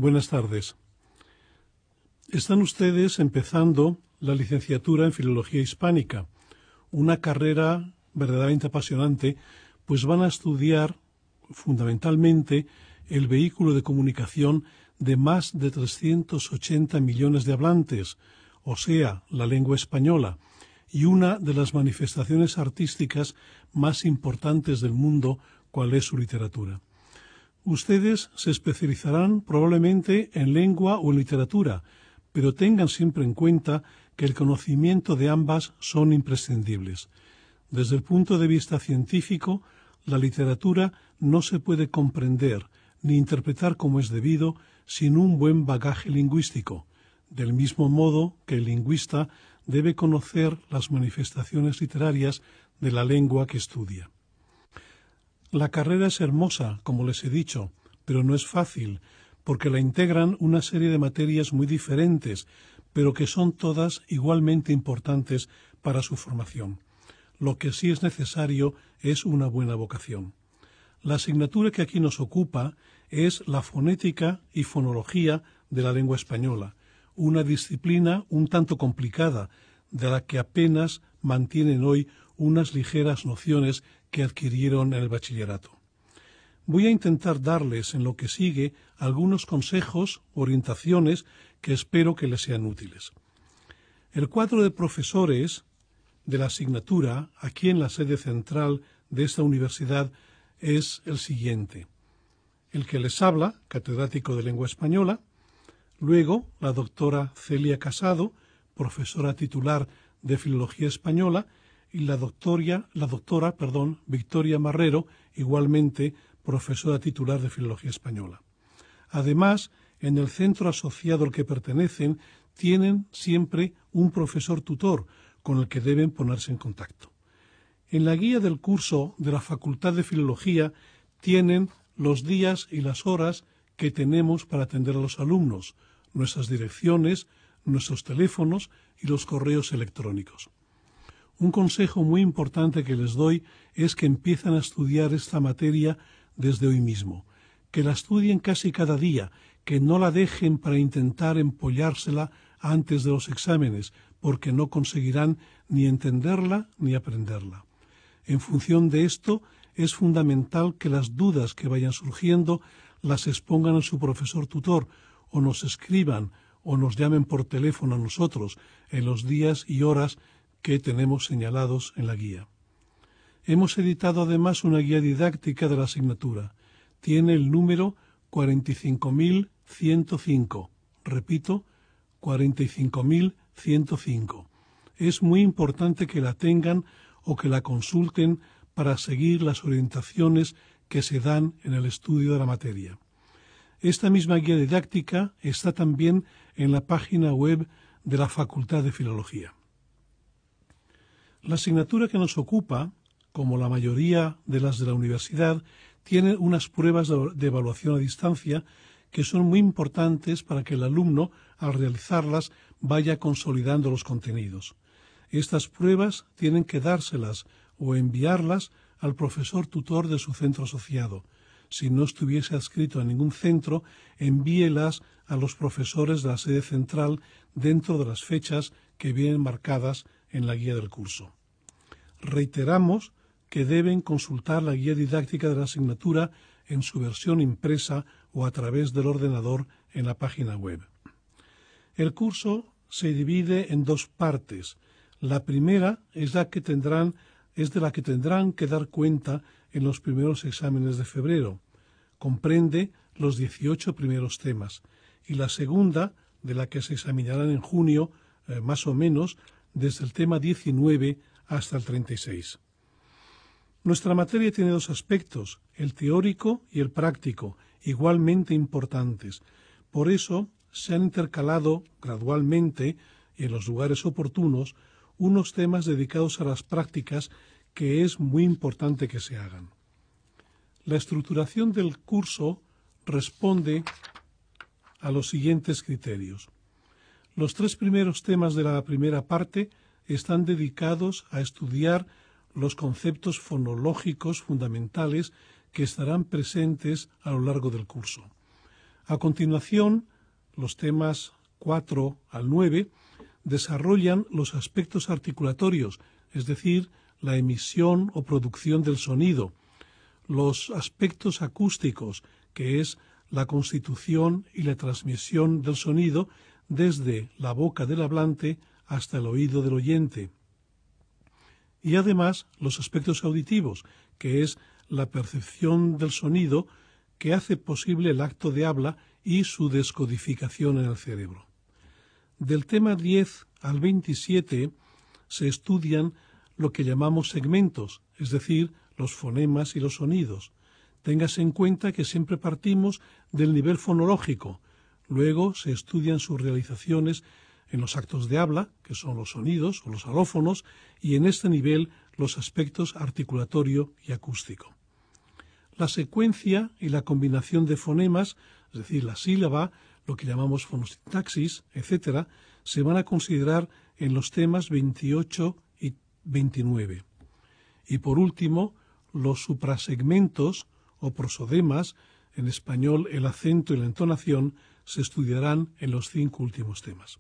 Buenas tardes. Están ustedes empezando la licenciatura en Filología Hispánica, una carrera verdaderamente apasionante, pues van a estudiar fundamentalmente el vehículo de comunicación de más de 380 millones de hablantes, o sea, la lengua española, y una de las manifestaciones artísticas más importantes del mundo, cual es su literatura. Ustedes se especializarán probablemente en lengua o en literatura, pero tengan siempre en cuenta que el conocimiento de ambas son imprescindibles. Desde el punto de vista científico, la literatura no se puede comprender ni interpretar como es debido sin un buen bagaje lingüístico, del mismo modo que el lingüista debe conocer las manifestaciones literarias de la lengua que estudia. La carrera es hermosa, como les he dicho, pero no es fácil, porque la integran una serie de materias muy diferentes, pero que son todas igualmente importantes para su formación. Lo que sí es necesario es una buena vocación. La asignatura que aquí nos ocupa es la fonética y fonología de la lengua española, una disciplina un tanto complicada, de la que apenas mantienen hoy unas ligeras nociones que adquirieron en el bachillerato. Voy a intentar darles en lo que sigue algunos consejos, orientaciones que espero que les sean útiles. El cuadro de profesores de la asignatura aquí en la sede central de esta universidad es el siguiente: el que les habla, catedrático de lengua española, luego la doctora Celia Casado, profesora titular de Filología Española, y la doctora Victoria Marrero, igualmente profesora titular de Filología Española. Además, en el centro asociado al que pertenecen, tienen siempre un profesor tutor con el que deben ponerse en contacto. En la guía del curso de la Facultad de Filología tienen los días y las horas que tenemos para atender a los alumnos, nuestras direcciones, nuestros teléfonos y los correos electrónicos. Un consejo muy importante que les doy es que empiecen a estudiar esta materia desde hoy mismo, que la estudien casi cada día, que no la dejen para intentar empollársela antes de los exámenes, porque no conseguirán ni entenderla ni aprenderla. En función de esto, es fundamental que las dudas que vayan surgiendo las expongan a su profesor tutor, o nos escriban o nos llamen por teléfono a nosotros en los días y horas que tenemos señalados en la guía. Hemos editado además una guía didáctica de la asignatura. Tiene el número 45105. Repito, 45105. Es muy importante que la tengan o que la consulten para seguir las orientaciones que se dan en el estudio de la materia. Esta misma guía didáctica está también en la página web de la Facultad de Filología. La asignatura que nos ocupa, como la mayoría de las de la universidad, tiene unas pruebas de evaluación a distancia que son muy importantes para que el alumno, al realizarlas, vaya consolidando los contenidos. Estas pruebas tienen que dárselas o enviarlas al profesor tutor de su centro asociado. Si no estuviese adscrito a ningún centro, envíelas a los profesores de la sede central dentro de las fechas que vienen marcadas en la guía del curso. Reiteramos que deben consultar la guía didáctica de la asignatura en su versión impresa o a través del ordenador en la página web. El curso se divide en dos partes. La primera es de la que tendrán que dar cuenta en los primeros exámenes de febrero. Comprende los 18 primeros temas. Y la segunda, de la que se examinarán en junio, más o menos, desde el tema 19 hasta el 36. Nuestra materia tiene dos aspectos, el teórico y el práctico, igualmente importantes. Por eso se han intercalado gradualmente, y en los lugares oportunos, unos temas dedicados a las prácticas que es muy importante que se hagan. La estructuración del curso responde a los siguientes criterios. Los 3 primeros temas de la primera parte están dedicados a estudiar los conceptos fonológicos fundamentales que estarán presentes a lo largo del curso. A continuación, los temas 4 al 9 desarrollan los aspectos articulatorios, es decir, la emisión o producción del sonido, los aspectos acústicos, que es la constitución y la transmisión del sonido desde la boca del hablante hasta el oído del oyente, y además los aspectos auditivos, que es la percepción del sonido que hace posible el acto de habla y su descodificación en el cerebro. Del tema 10 al 27 se estudian lo que llamamos segmentos, es decir, los fonemas y los sonidos. Téngase en cuenta que siempre partimos del nivel fonológico, luego se estudian sus realizaciones en los actos de habla, que son los sonidos o los alófonos, y en este nivel los aspectos articulatorio y acústico. La secuencia y la combinación de fonemas, es decir, la sílaba, lo que llamamos fonosintaxis, etc., se van a considerar en los temas 28 y 29. Y por último, los suprasegmentos o prosodemas, en español el acento y la entonación, se estudiarán en los 5 últimos temas.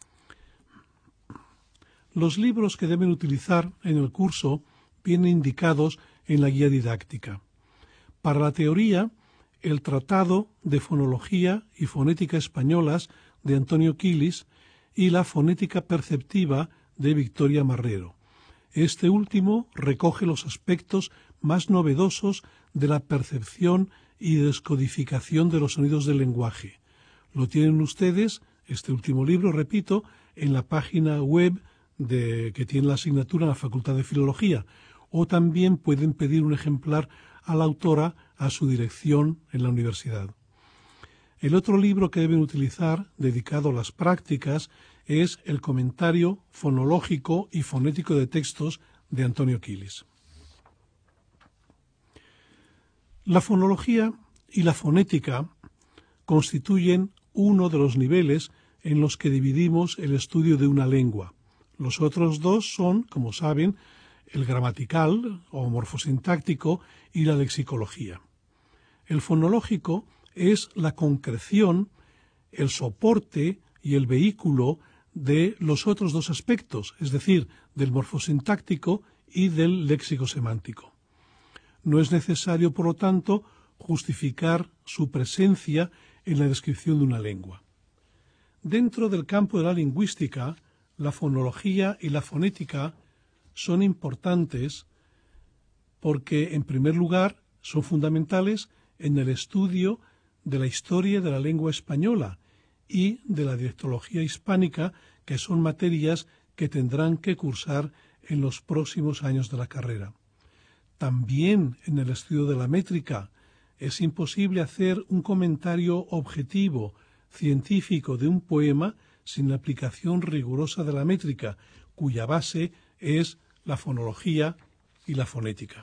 Los libros que deben utilizar en el curso vienen indicados en la guía didáctica. Para la teoría, el Tratado de Fonología y Fonética Españolas de Antonio Quilis y la Fonética Perceptiva de Victoria Marrero. Este último recoge los aspectos más novedosos de la percepción y descodificación de los sonidos del lenguaje. Lo tienen ustedes, este último libro, repito, en la página web que tiene la asignatura en la Facultad de Filología, o también pueden pedir un ejemplar a la autora a su dirección en la universidad. El otro libro que deben utilizar, dedicado a las prácticas, es el Comentario Fonológico y Fonético de Textos de Antonio Quilis. La fonología y la fonética constituyen uno de los niveles en los que dividimos el estudio de una lengua. Los otros dos son, como saben, el gramatical o morfosintáctico y la lexicología. El fonológico es la concreción, el soporte y el vehículo de los otros dos aspectos, es decir, del morfosintáctico y del léxico-semántico. No es necesario, por lo tanto, justificar su presencia en la descripción de una lengua. Dentro del campo de la lingüística, la fonología y la fonética son importantes porque, en primer lugar, son fundamentales en el estudio de la historia de la lengua española y de la dialectología hispánica, que son materias que tendrán que cursar en los próximos años de la carrera. También en el estudio de la métrica es imposible hacer un comentario objetivo, científico de un poema sin la aplicación rigurosa de la métrica, cuya base es la fonología y la fonética.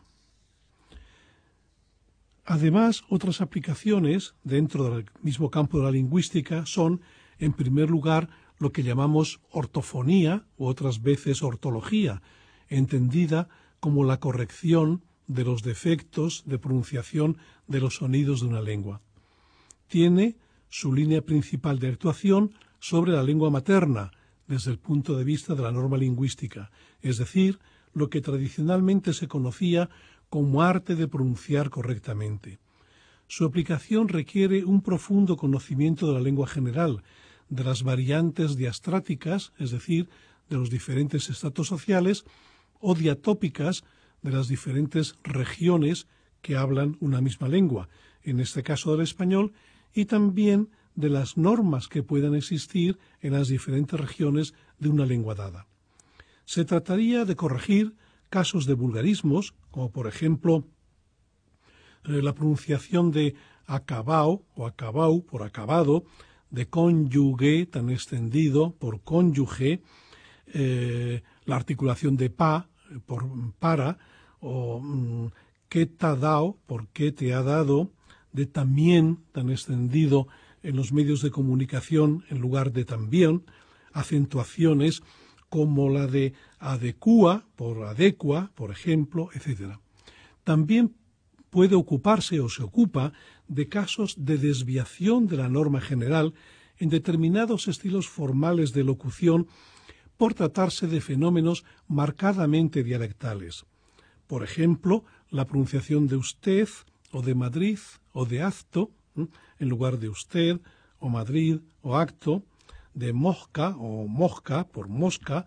Además, otras aplicaciones dentro del mismo campo de la lingüística son, en primer lugar, lo que llamamos ortofonía u otras veces ortología, entendida como la corrección de los defectos de pronunciación de los sonidos de una lengua. Tiene su línea principal de actuación sobre la lengua materna, desde el punto de vista de la norma lingüística, es decir, lo que tradicionalmente se conocía como arte de pronunciar correctamente. Su aplicación requiere un profundo conocimiento de la lengua general, de las variantes diastráticas, es decir, de los diferentes estratos sociales, o diatópicas, de las diferentes regiones que hablan una misma lengua, en este caso del español, y también de las normas que puedan existir en las diferentes regiones de una lengua dada. Se trataría de corregir casos de vulgarismos, como por ejemplo la pronunciación de acabao o acabau por acabado, de cónyuge tan extendido por cónyuge, la articulación de pa por para, o qué te ha dado por qué te ha dado, de también tan extendido en los medios de comunicación en lugar de también, acentuaciones como la de adecua por adecua, por ejemplo, etc. También puede ocuparse o se ocupa de casos de desviación de la norma general en determinados estilos formales de locución por tratarse de fenómenos marcadamente dialectales. Por ejemplo, la pronunciación de usted o de Madrid o de acto, en lugar de usted o Madrid o acto, de mosca o mosca por mosca,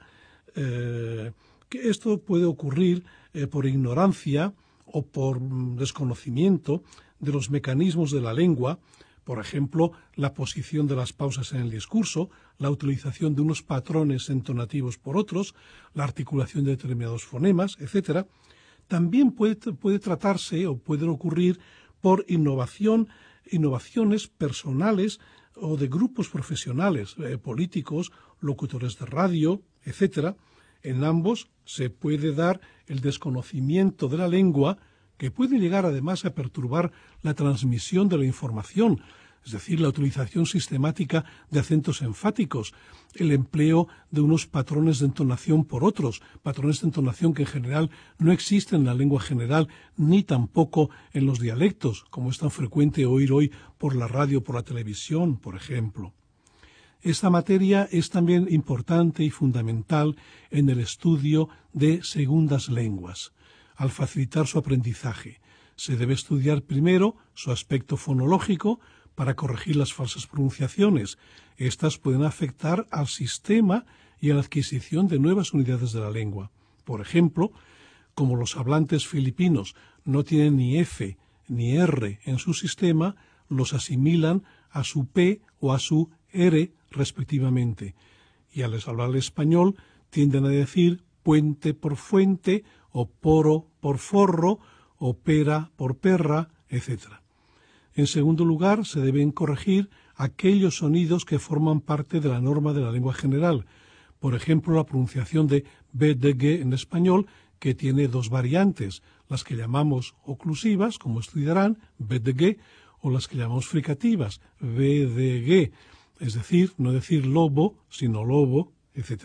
que esto puede ocurrir por ignorancia o por desconocimiento de los mecanismos de la lengua, por ejemplo, la posición de las pausas en el discurso, la utilización de unos patrones entonativos por otros, la articulación de determinados fonemas, etc. También puede tratarse o pueden ocurrir por innovaciones personales o de grupos profesionales, políticos, locutores de radio, etc. En ambos se puede dar el desconocimiento de la lengua, que puede llegar además a perturbar la transmisión de la información, es decir, la utilización sistemática de acentos enfáticos, el empleo de unos patrones de entonación por otros, patrones de entonación que en general no existen en la lengua general ni tampoco en los dialectos, como es tan frecuente oír hoy por la radio o por la televisión, por ejemplo. Esta materia es también importante y fundamental en el estudio de segundas lenguas. Al facilitar su aprendizaje, se debe estudiar primero su aspecto fonológico para corregir las falsas pronunciaciones. Estas pueden afectar al sistema y a la adquisición de nuevas unidades de la lengua. Por ejemplo, como los hablantes filipinos no tienen ni F ni R en su sistema, los asimilan a su P o a su R respectivamente, y al hablar español tienden a decir puente por fuente, o poro por forro, o pera por perra, etc. En segundo lugar, se deben corregir aquellos sonidos que forman parte de la norma de la lengua general. Por ejemplo, la pronunciación de B de G en español, que tiene dos variantes, las que llamamos oclusivas, como estudiarán, B de G, o las que llamamos fricativas, B de G, es decir, no decir lobo, sino lobo, etc.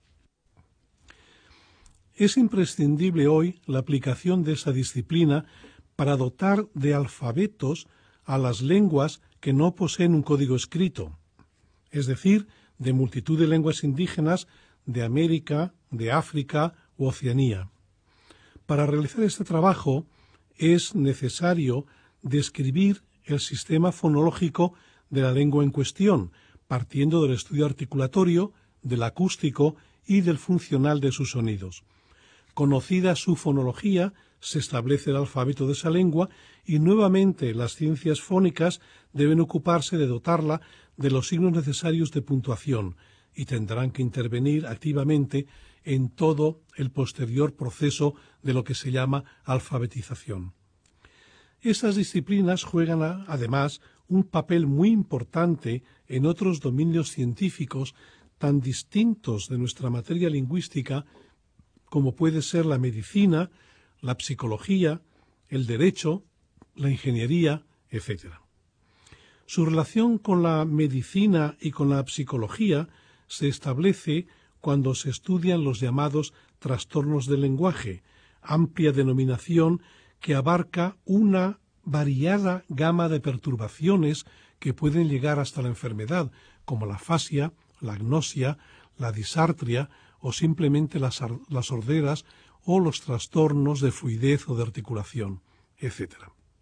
Es imprescindible hoy la aplicación de esa disciplina para dotar de alfabetos a las lenguas que no poseen un código escrito, es decir, de multitud de lenguas indígenas de América, de África u Oceanía. Para realizar este trabajo es necesario describir el sistema fonológico de la lengua en cuestión, partiendo del estudio articulatorio, del acústico y del funcional de sus sonidos. Conocida su fonología, se establece el alfabeto de esa lengua y nuevamente las ciencias fónicas deben ocuparse de dotarla de los signos necesarios de puntuación y tendrán que intervenir activamente en todo el posterior proceso de lo que se llama alfabetización. Estas disciplinas juegan además un papel muy importante en otros dominios científicos tan distintos de nuestra materia lingüística como puede ser la medicina, la psicología, el derecho, la ingeniería, etc. Su relación con la medicina y con la psicología se establece cuando se estudian los llamados trastornos del lenguaje, amplia denominación que abarca una variada gama de perturbaciones que pueden llegar hasta la enfermedad, como la afasia, la agnosia, la disartria o simplemente las sorderas o los trastornos de fluidez o de articulación, etc.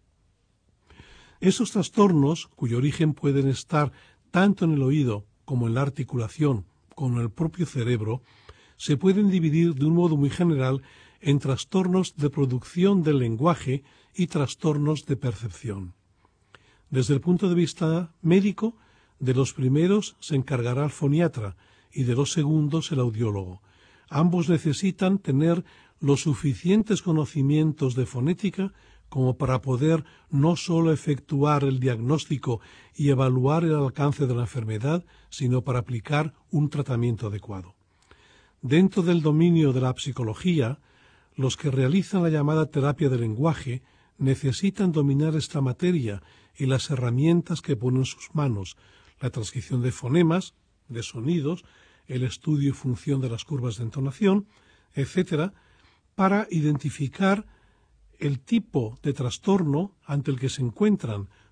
Esos trastornos, cuyo origen pueden estar tanto en el oído como en la articulación, como en el propio cerebro, se pueden dividir de un modo muy general en trastornos de producción del lenguaje y trastornos de percepción. Desde el punto de vista médico, de los primeros se encargará el foniatra y de los segundos el audiólogo. Ambos necesitan tener los suficientes conocimientos de fonética como para poder no sólo efectuar el diagnóstico y evaluar el alcance de la enfermedad, sino para aplicar un tratamiento adecuado. Dentro del dominio de la psicología, los que realizan la llamada terapia del lenguaje necesitan dominar esta materia y las herramientas que ponen en sus manos, la transcripción de fonemas, de sonidos, el estudio y función de las curvas de entonación, etc., para identificar el tipo de trastorno ante el que se encuentran,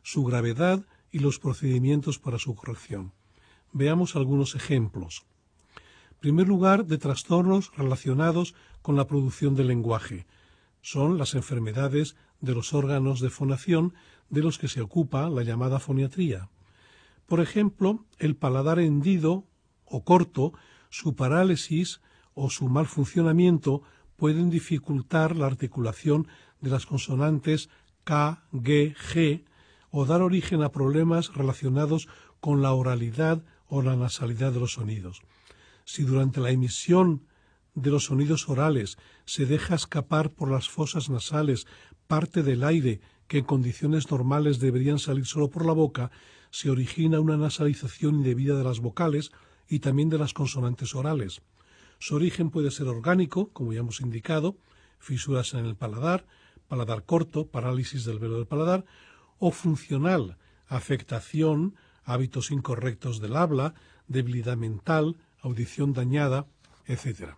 su gravedad y los procedimientos para su corrección. Veamos algunos ejemplos. En primer lugar, de trastornos relacionados con la producción del lenguaje. Son las enfermedades de los órganos de fonación de los que se ocupa la llamada foniatría. Por ejemplo, el paladar hendido o corto, su parálisis o su mal funcionamiento pueden dificultar la articulación de las consonantes K, G, G o dar origen a problemas relacionados con la oralidad o la nasalidad de los sonidos. Si durante la emisión de los sonidos orales se deja escapar por las fosas nasales parte del aire que en condiciones normales deberían salir solo por la boca, se origina una nasalización indebida de las vocales y también de las consonantes orales. Su origen puede ser orgánico, como ya hemos indicado, fisuras en el paladar, paladar corto, parálisis del velo del paladar, o funcional, afectación, hábitos incorrectos del habla, debilidad mental, audición dañada, etc.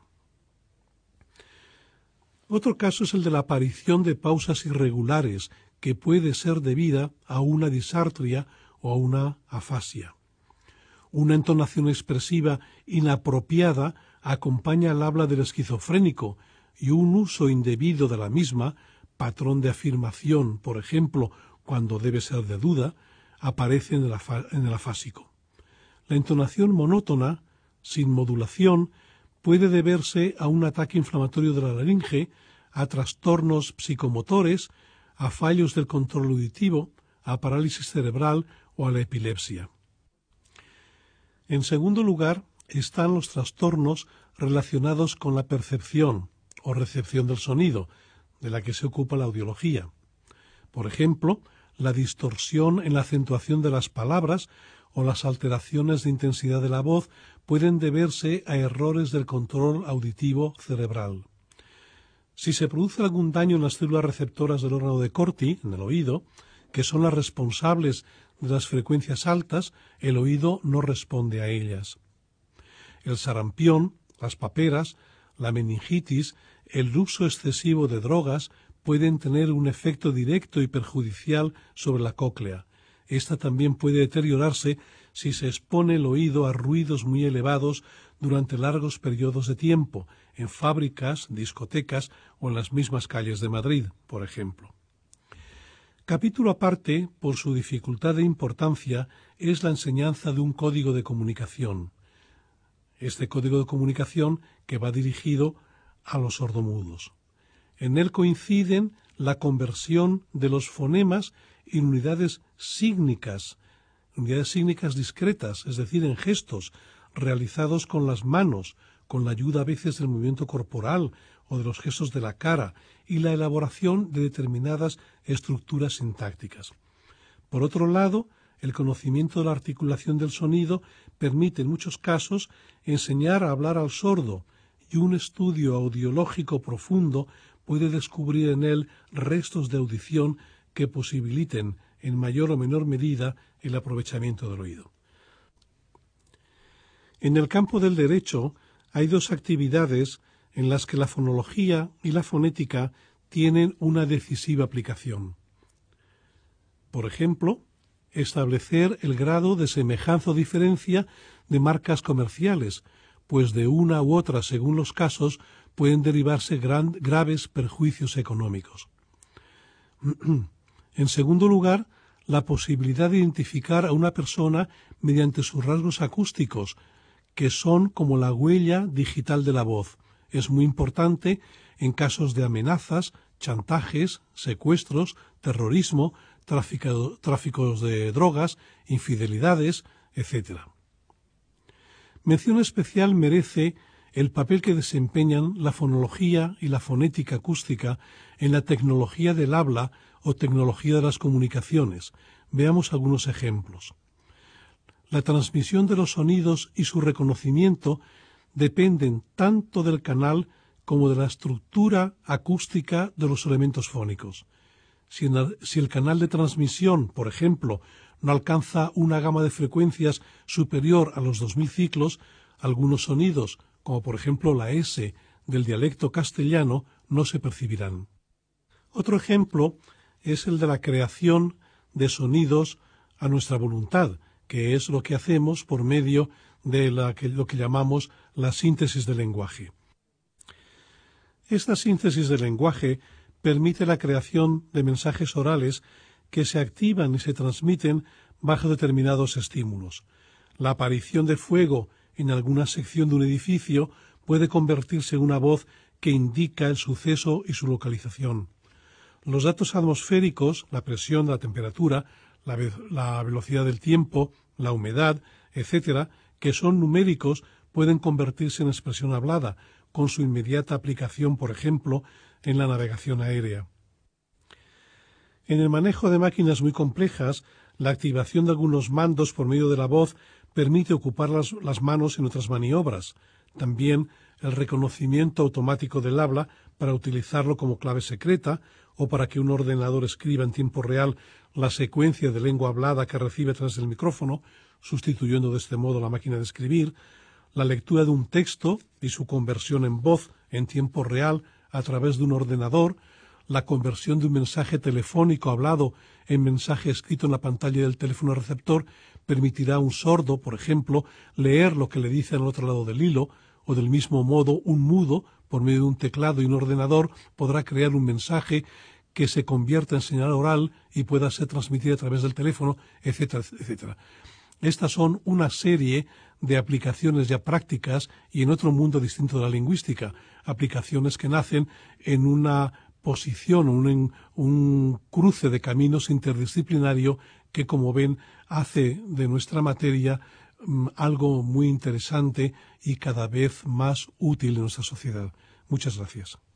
Otro caso es el de la aparición de pausas irregulares, que puede ser debida a una disartria o a una afasia. Una entonación expresiva inapropiada acompaña al habla del esquizofrénico y un uso indebido de la misma, patrón de afirmación, por ejemplo, cuando debe ser de duda, aparece en el afásico. La entonación monótona, sin modulación, puede deberse a un ataque inflamatorio de la laringe, a trastornos psicomotores, a fallos del control auditivo, a parálisis cerebral o a la epilepsia. En segundo lugar, están los trastornos relacionados con la percepción o recepción del sonido, de la que se ocupa la audiología. Por ejemplo, la distorsión en la acentuación de las palabras o las alteraciones de intensidad de la voz pueden deberse a errores del control auditivo cerebral. Si se produce algún daño en las células receptoras del órgano de Corti, en el oído, que son las responsables de las frecuencias altas, el oído no responde a ellas. El sarampión, las paperas, la meningitis, el uso excesivo de drogas pueden tener un efecto directo y perjudicial sobre la cóclea. Esta también puede deteriorarse si se expone el oído a ruidos muy elevados durante largos periodos de tiempo, en fábricas, discotecas o en las mismas calles de Madrid, por ejemplo. Capítulo aparte, por su dificultad e importancia, es la enseñanza de un código de comunicación. Este código de comunicación que va dirigido a los sordomudos. En él coinciden la conversión de los fonemas en unidades sígnicas discretas, es decir, en gestos, realizados con las manos, con la ayuda a veces del movimiento corporal o de los gestos de la cara, y la elaboración de determinadas estructuras sintácticas. Por otro lado, el conocimiento de la articulación del sonido permite en muchos casos enseñar a hablar al sordo, y un estudio audiológico profundo puede descubrir en él restos de audición que posibiliten, en mayor o menor medida, el aprovechamiento del oído. En el campo del derecho hay dos actividades en las que la fonología y la fonética tienen una decisiva aplicación. Por ejemplo, establecer el grado de semejanza o diferencia de marcas comerciales, pues de una u otra, según los casos, pueden derivarse graves perjuicios económicos. En segundo lugar, la posibilidad de identificar a una persona mediante sus rasgos acústicos, que son como la huella digital de la voz. Es muy importante en casos de amenazas, chantajes, secuestros, terrorismo, tráficos de drogas, infidelidades, etc. Mención especial merece el papel que desempeñan la fonología y la fonética acústica en la tecnología del habla o tecnología de las comunicaciones. Veamos algunos ejemplos. La transmisión de los sonidos y su reconocimiento dependen tanto del canal como de la estructura acústica de los elementos fónicos. Si el canal de transmisión, por ejemplo, no alcanza una gama de frecuencias superior a los 2000 ciclos, algunos sonidos, como por ejemplo la S del dialecto castellano, no se percibirán. Otro ejemplo es el de la creación de sonidos a nuestra voluntad, que es lo que hacemos por medio de lo que llamamos la síntesis del lenguaje. Esta síntesis del lenguaje permite la creación de mensajes orales que se activan y se transmiten bajo determinados estímulos. La aparición de fuego en alguna sección de un edificio puede convertirse en una voz que indica el suceso y su localización. Los datos atmosféricos, la presión, la temperatura, la velocidad del tiempo, la humedad, etcétera, que son numéricos, pueden convertirse en expresión hablada, con su inmediata aplicación, por ejemplo, en la navegación aérea. En el manejo de máquinas muy complejas, la activación de algunos mandos por medio de la voz permite ocupar las manos en otras maniobras. También el reconocimiento automático del habla para utilizarlo como clave secreta o para que un ordenador escriba en tiempo real la secuencia de lengua hablada que recibe a través del micrófono, sustituyendo de este modo la máquina de escribir, la lectura de un texto y su conversión en voz en tiempo real a través de un ordenador, la conversión de un mensaje telefónico hablado en mensaje escrito en la pantalla del teléfono receptor permitirá a un sordo, por ejemplo, leer lo que le dice al otro lado del hilo, o del mismo modo un mudo, por medio de un teclado y un ordenador, podrá crear un mensaje que se convierta en señal oral y pueda ser transmitida a través del teléfono, etcétera, etcétera. Estas son una serie de aplicaciones ya prácticas y en otro mundo distinto de la lingüística, aplicaciones que nacen en una posición, un cruce de caminos interdisciplinario que, como ven, hace de nuestra materia algo muy interesante y cada vez más útil en nuestra sociedad. Muchas gracias.